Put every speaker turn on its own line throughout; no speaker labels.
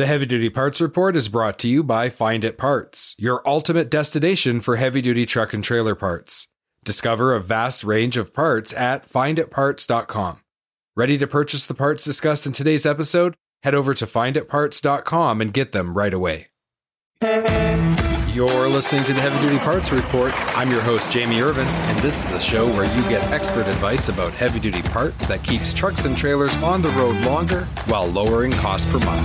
The Heavy Duty Parts Report is brought to you by Find It Parts, your ultimate destination for heavy-duty truck and trailer parts. Discover a vast range of parts at finditparts.com. Ready to purchase the parts discussed in today's episode? Head over to finditparts.com and get them right away. You're listening to the Heavy Duty Parts Report. I'm your host, Jamie Irvin, and this is the show where you get expert advice about heavy-duty parts that keeps trucks and trailers on the road longer while lowering cost per mile.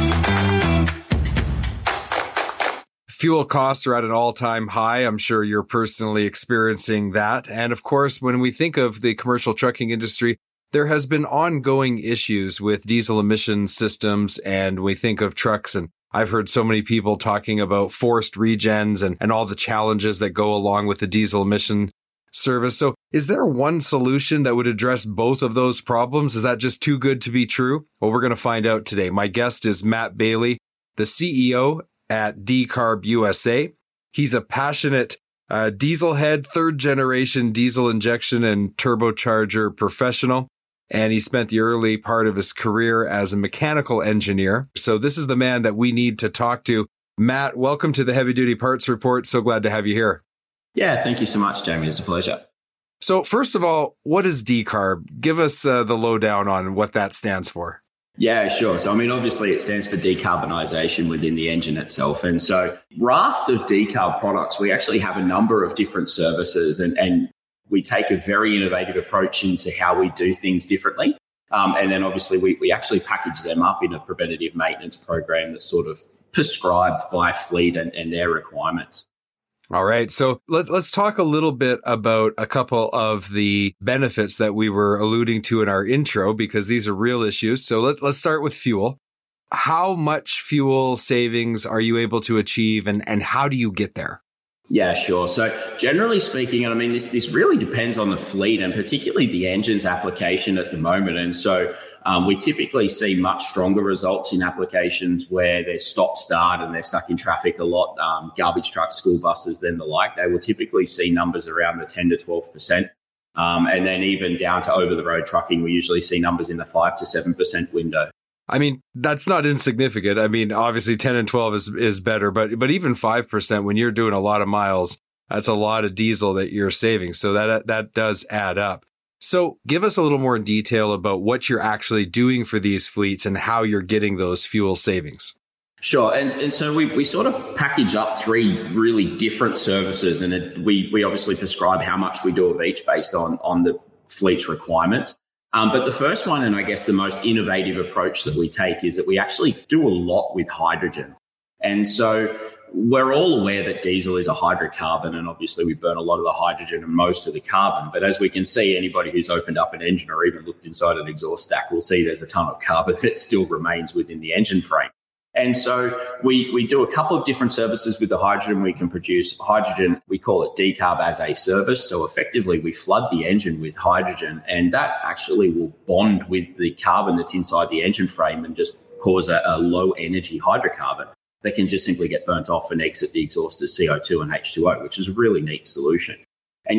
Fuel costs are at an all-time high. I'm sure you're personally experiencing that. And of course, when we think of the commercial trucking industry, there has been ongoing issues with diesel emission systems, and we think of trucks, and I've heard so many people talking about forced regens and all the challenges that go along with the diesel emission service. So is there one solution that would address both of those problems? Is that just too good to be true? Well, we're going to find out today. My guest is Matt Bailey, the CEO at Decarb USA. He's a passionate diesel head, third generation diesel injection and turbocharger professional. And he spent the early part of his career as a mechanical engineer. So this is the man that we need to talk to. Matt, welcome to the Heavy Duty Parts Report. So glad to have you here.
Yeah, thank you so much, Jamie. It's a pleasure.
So first of all, what is Decarb? Give us the lowdown on what that stands for.
Yeah, sure. So, obviously it stands for decarbonisation within the engine itself. And so raft of decarb products, we actually have a number of different services and we take a very innovative approach into how we do things differently. And then obviously we actually package them up in a preventative maintenance program that's sort of prescribed by fleet and their requirements.
All right. So let's talk a little bit about a couple of the benefits that we were alluding to in our intro, because these are real issues. So let's start with fuel. How much fuel savings are you able to achieve and how do you get there?
Yeah, sure. So generally speaking, and this really depends on the fleet and particularly the engine's application at the moment. And so we typically see much stronger results in applications where there's stop-start and they're stuck in traffic a lot, garbage trucks, school buses, then the like. They will typically see numbers around the 10 to 12%. And then even down to over-the-road trucking, we usually see numbers in the 5 to 7% window.
That's not insignificant. Obviously 10 and 12 is better, but even 5% when you're doing a lot of miles, that's a lot of diesel that you're saving. So that does add up. So give us a little more detail about what you're actually doing for these fleets and how you're getting those fuel savings.
Sure. And so we sort of package up three really different services, and we obviously prescribe how much we do of each based on the fleet's requirements. But the first one, and I guess the most innovative approach that we take, is that we actually do a lot with hydrogen. And so we're all aware that diesel is a hydrocarbon, and obviously we burn a lot of the hydrogen and most of the carbon. But as we can see, anybody who's opened up an engine or even looked inside an exhaust stack will see there's a ton of carbon that still remains within the engine frame. And so we do a couple of different services with the hydrogen. We can produce hydrogen. We call it decarb as a service. So effectively, we flood the engine with hydrogen, and that actually will bond with the carbon that's inside the engine frame and just cause a low energy hydrocarbon that can just simply get burnt off and exit the exhaust as CO2 and H2O, which is a really neat solution. And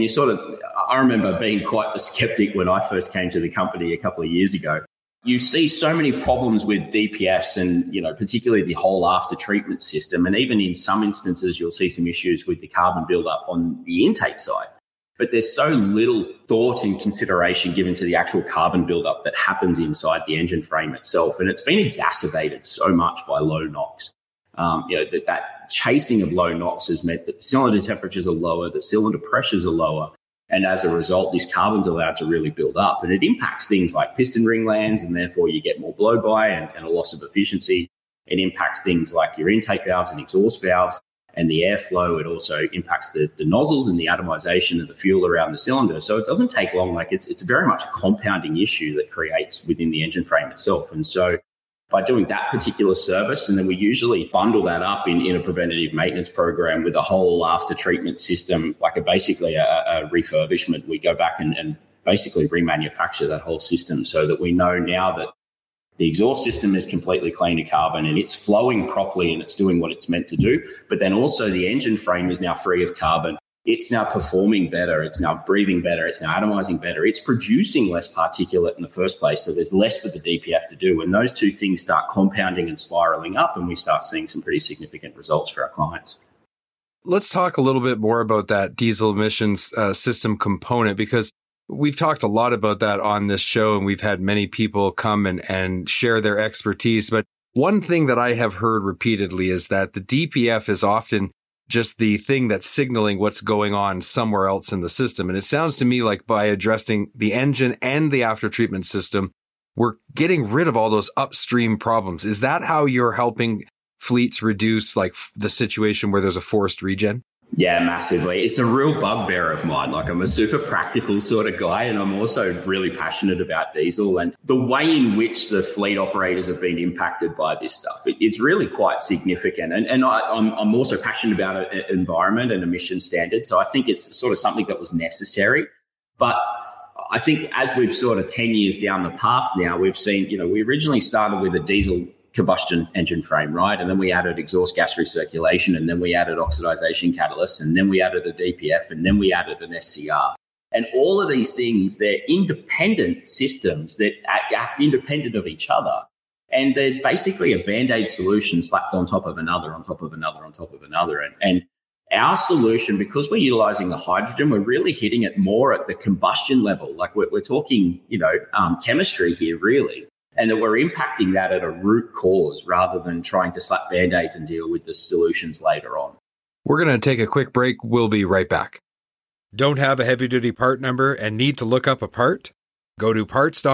I remember being quite the skeptic when I first came to the company a couple of years ago. You see so many problems with DPFs and, particularly the whole after treatment system. And even in some instances, you'll see some issues with the carbon buildup on the intake side. But there's so little thought and consideration given to the actual carbon buildup that happens inside the engine frame itself. And it's been exacerbated so much by low NOx. That chasing of low NOx has meant that the cylinder temperatures are lower, the cylinder pressures are lower. And as a result, this carbon's allowed to really build up, and it impacts things like piston ring lands, and therefore you get more blow-by and a loss of efficiency. It impacts things like your intake valves and exhaust valves and the airflow. It also impacts the nozzles and the atomization of the fuel around the cylinder. So it doesn't take long. It's very much a compounding issue that creates within the engine frame itself. And so by doing that particular service, and then we usually bundle that up in a preventative maintenance program with a whole after treatment system, basically a refurbishment. We go back and basically remanufacture that whole system so that we know now that the exhaust system is completely clean of carbon and it's flowing properly and it's doing what it's meant to do. But then also the engine frame is now free of carbon. it's now performing better, it's now breathing better, it's now atomizing better, it's producing less particulate in the first place, so there's less for the DPF to do. And those two things start compounding and spiraling up, and we start seeing some pretty significant results for our clients.
Let's talk a little bit more about that diesel emissions system component, because we've talked a lot about that on this show, and we've had many people come and share their expertise. But one thing that I have heard repeatedly is that the DPF is often just the thing that's signaling what's going on somewhere else in the system. And it sounds to me like by addressing the engine and the after treatment system, we're getting rid of all those upstream problems. Is that how you're helping fleets reduce like the situation where there's a forced regen?
Yeah, massively. It's a real bugbear of mine. Like, I'm a super practical sort of guy, and I'm also really passionate about diesel and the way in which the fleet operators have been impacted by this stuff. It's really quite significant. And I'm also passionate about environment and emission standards. So I think it's sort of something that was necessary. But I think as we've sort of 10 years down the path now, we've seen, we originally started with a diesel combustion engine frame, right? And then we added exhaust gas recirculation, and then we added oxidization catalysts, and then we added a DPF, and then we added an SCR. And all of these things, they're independent systems that act independent of each other. And they're basically a Band-Aid solution slapped on top of another, on top of another, on top of another. And our solution, because we're utilizing the hydrogen, we're really hitting it more at the combustion level. Like we're talking, chemistry here, really. And that we're impacting that at a root cause rather than trying to slap Band-Aids and deal with the solutions later on.
We're going to take a quick break. We'll be right back. Don't have a heavy-duty part number and need to look up a part? Go to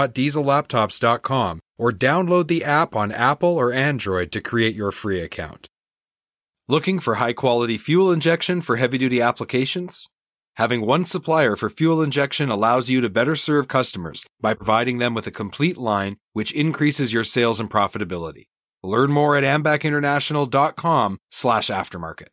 parts.diesellaptops.com or download the app on Apple or Android to create your free account. Looking for high-quality fuel injection for heavy-duty applications? Having one supplier for fuel injection allows you to better serve customers by providing them with a complete line, which increases your sales and profitability. Learn more at ambacinternational.com/aftermarket.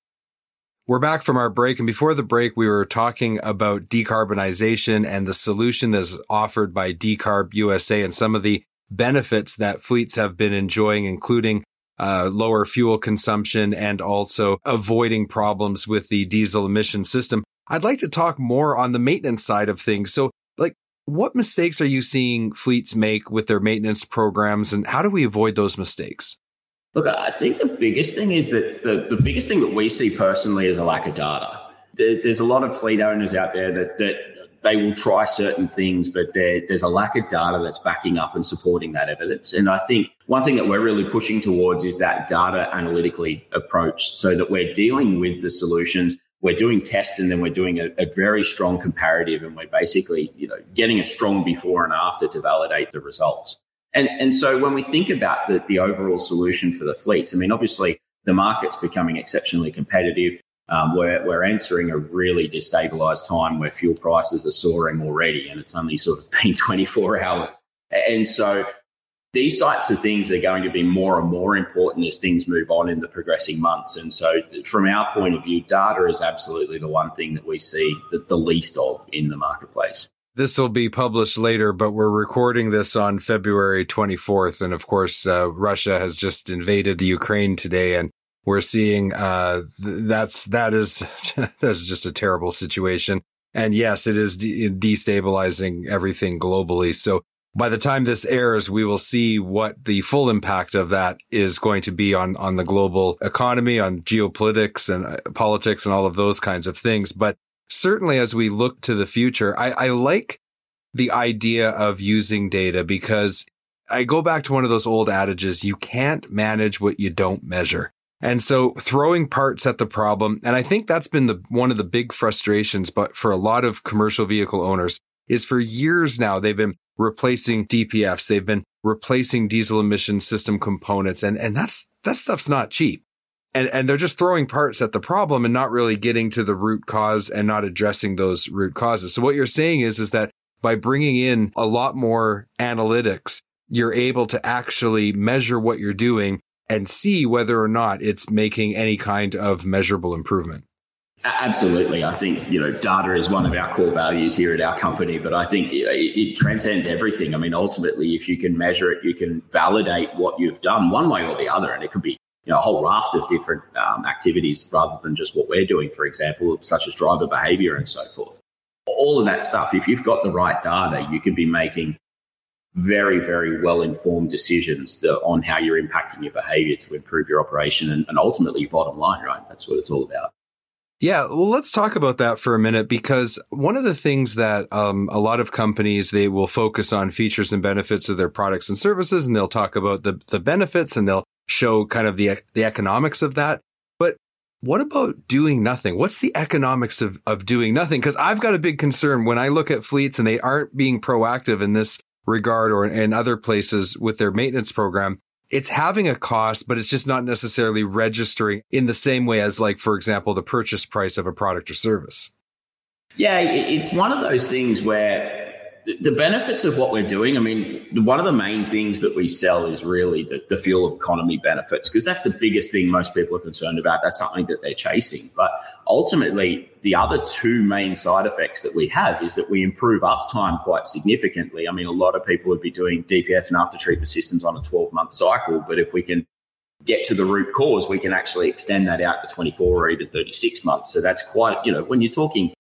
We're back from our break, and before the break, we were talking about decarbonization and the solution that is offered by Decarb USA and some of the benefits that fleets have been enjoying, including lower fuel consumption and also avoiding problems with the diesel emission system. I'd like to talk more on the maintenance side of things. So, what mistakes are you seeing fleets make with their maintenance programs, and how do we avoid those mistakes?
Look, I think the biggest thing is that the biggest thing that we see personally is a lack of data. There's a lot of fleet owners out there that they will try certain things, but there's a lack of data that's backing up and supporting that evidence. And I think one thing that we're really pushing towards is that data analytically approach, so that we're dealing with the solutions. We're doing tests, and then we're doing a very strong comparative, and we're basically, getting a strong before and after to validate the results. And so when we think about the overall solution for the fleets, I mean, obviously the market's becoming exceptionally competitive. We're entering a really destabilized time where fuel prices are soaring already, and it's only sort of been 24 hours. And so these types of things are going to be more and more important as things move on in the progressing months. And so from our point of view, data is absolutely the one thing that we see the least of in the marketplace.
This will be published later, but we're recording this on February 24th. And of course, Russia has just invaded the Ukraine today, and we're seeing that's just a terrible situation. And yes, it is destabilizing everything globally. So by the time this airs, we will see what the full impact of that is going to be on the global economy, on geopolitics and politics and all of those kinds of things. But certainly as we look to the future, I like the idea of using data, because I go back to one of those old adages: you can't manage what you don't measure. And so throwing parts at the problem, and I think that's been one of the big frustrations, but for a lot of commercial vehicle owners, is for years now they've been replacing DPFs, they've been replacing diesel emission system components, and that stuff's not cheap. And they're just throwing parts at the problem and not really getting to the root cause and not addressing those root causes. So what you're saying is that by bringing in a lot more analytics, you're able to actually measure what you're doing and see whether or not it's making any kind of measurable improvement.
Absolutely. I think, data is one of our core values here at our company, but I think it transcends everything. I mean, ultimately, if you can measure it, you can validate what you've done one way or the other, and it could be a whole raft of different activities rather than just what we're doing, for example, such as driver behavior and so forth. All of that stuff, if you've got the right data, you can be making very, very well-informed decisions on how you're impacting your behavior to improve your operation and ultimately your bottom line, right? That's what it's all about.
Yeah, well, let's talk about that for a minute, because one of the things that a lot of companies, they will focus on features and benefits of their products and services, and they'll talk about the benefits, and they'll show kind of the economics of that. But what about doing nothing? What's the economics of doing nothing? Because I've got a big concern when I look at fleets and they aren't being proactive in this regard or in other places with their maintenance program. It's having a cost, but it's just not necessarily registering in the same way as, like, for example, the purchase price of a product or service.
Yeah, it's one of those things where the benefits of what we're doing, I mean, one of the main things that we sell is really the fuel economy benefits, because that's the biggest thing most people are concerned about. That's something that they're chasing. But ultimately, the other two main side effects that we have is that we improve uptime quite significantly. I mean, a lot of people would be doing DPF and after treatment systems on a 12-month cycle, but if we can get to the root cause, we can actually extend that out to 24 or even 36 months. So that's quite, when you're talking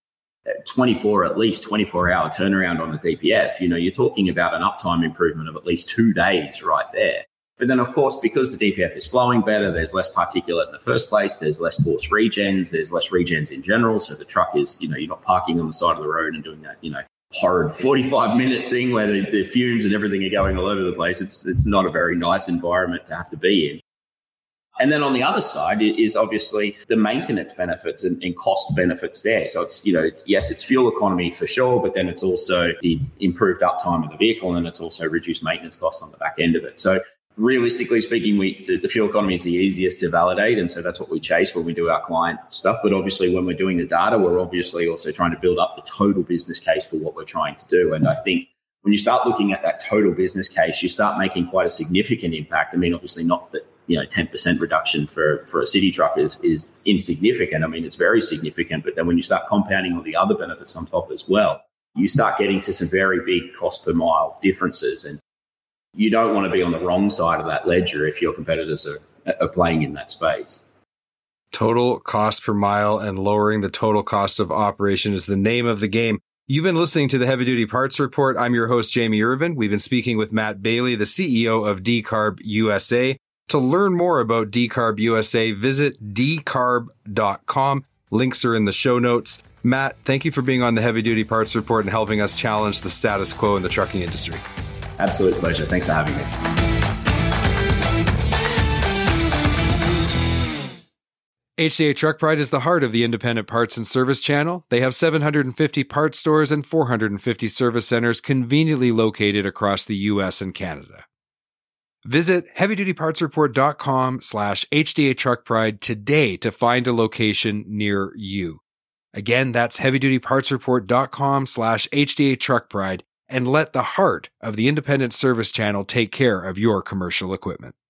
24-hour turnaround on the DPF, you're talking about an uptime improvement of at least 2 days right there. But then, of course, because the DPF is flowing better, there's less particulate in the first place, there's less forced regens, there's less regens in general. So the truck is, you're not parking on the side of the road and doing that, horrid 45-minute thing where the fumes and everything are going all over the place. It's not a very nice environment to have to be in. And then on the other side is obviously the maintenance benefits and cost benefits there. So it's fuel economy for sure, but then it's also the improved uptime of the vehicle, and it's also reduced maintenance costs on the back end of it. So realistically speaking, the fuel economy is the easiest to validate, and so that's what we chase when we do our client stuff. But obviously when we're doing the data, we're obviously also trying to build up the total business case for what we're trying to do. And I think when you start looking at that total business case, you start making quite a significant impact. I mean, obviously not that 10% reduction for a city truck is insignificant. I mean, it's very significant. But then when you start compounding all the other benefits on top as well, you start getting to some very big cost per mile differences. And you don't want to be on the wrong side of that ledger if your competitors are playing in that space.
Total cost per mile and lowering the total cost of operation is the name of the game. You've been listening to the Heavy Duty Parts Report. I'm your host, Jamie Irvin. We've been speaking with Matt Bailey, the CEO of Decarb USA. To learn more about Decarb USA, visit decarb.com. Links are in the show notes. Matt, thank you for being on the Heavy Duty Parts Report and helping us challenge the status quo in the trucking industry.
Absolute pleasure. Thanks for having me.
HDA Truck Pride is the heart of the independent parts and service channel. They have 750 parts stores and 450 service centers conveniently located across the U.S. and Canada. Visit heavydutypartsreport.com/HDA Truck Pride today to find a location near you. Again, that's heavydutypartsreport.com/HDA Truck Pride, and let the heart of the independent service channel take care of your commercial equipment.